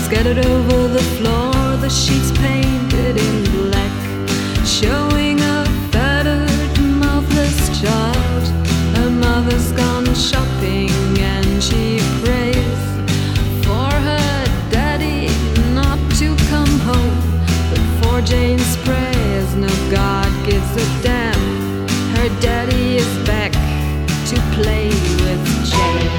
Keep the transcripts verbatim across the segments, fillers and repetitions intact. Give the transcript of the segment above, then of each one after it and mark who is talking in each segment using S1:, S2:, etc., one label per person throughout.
S1: scattered over the floor, the sheets painted in black, showing a battered, mouthless child. Her mother's gone shopping and she prays for her daddy not to come home. But for Jane's prayers, no God gives a damn. Her daddy is back to play with Jane.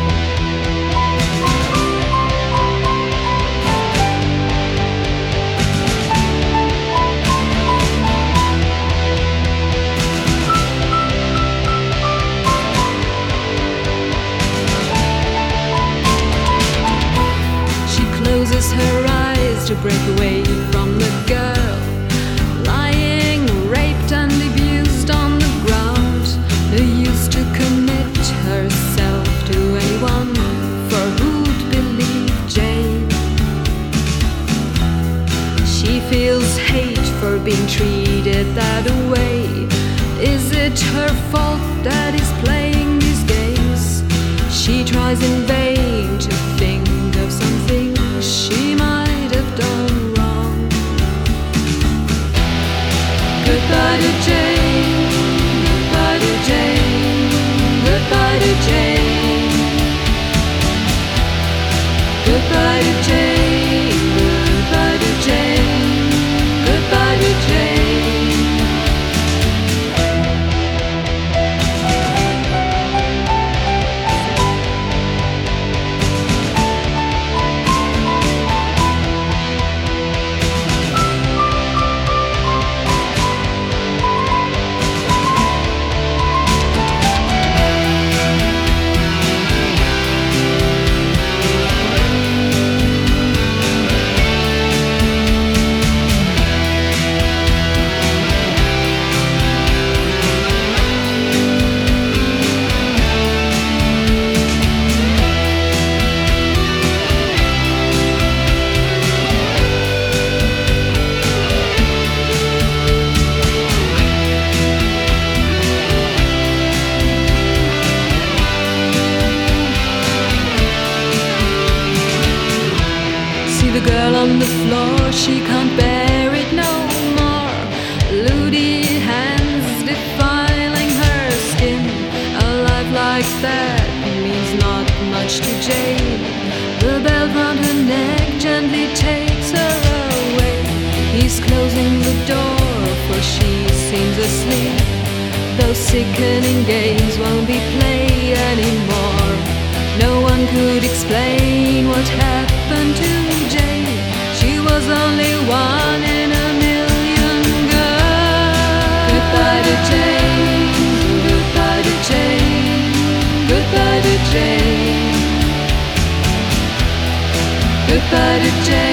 S1: Closes her eyes to break away from the girl lying raped and abused on the ground, who used to commit herself to anyone for who'd believe Jane. She feels hate for being treated that way. Is it her fault that he's playing these games? She tries in vain to think of something she might have done wrong. Goodbye to Jane, goodbye to Jane, goodbye to Jane, goodbye to Jane, goodbye to Jane, goodbye to Jane. The girl on the floor, she can't bear it no more. Lewdy hands defiling her skin. A life like that means not much to Jane. The belt round her neck gently takes her away. He's closing the door, for she seems asleep. Those sickening games won't be played anymore. No one could explain what happened to Jane. She was only one in a million girls. Goodbye to Jane, goodbye to Jane, goodbye to Jane, goodbye to Jane.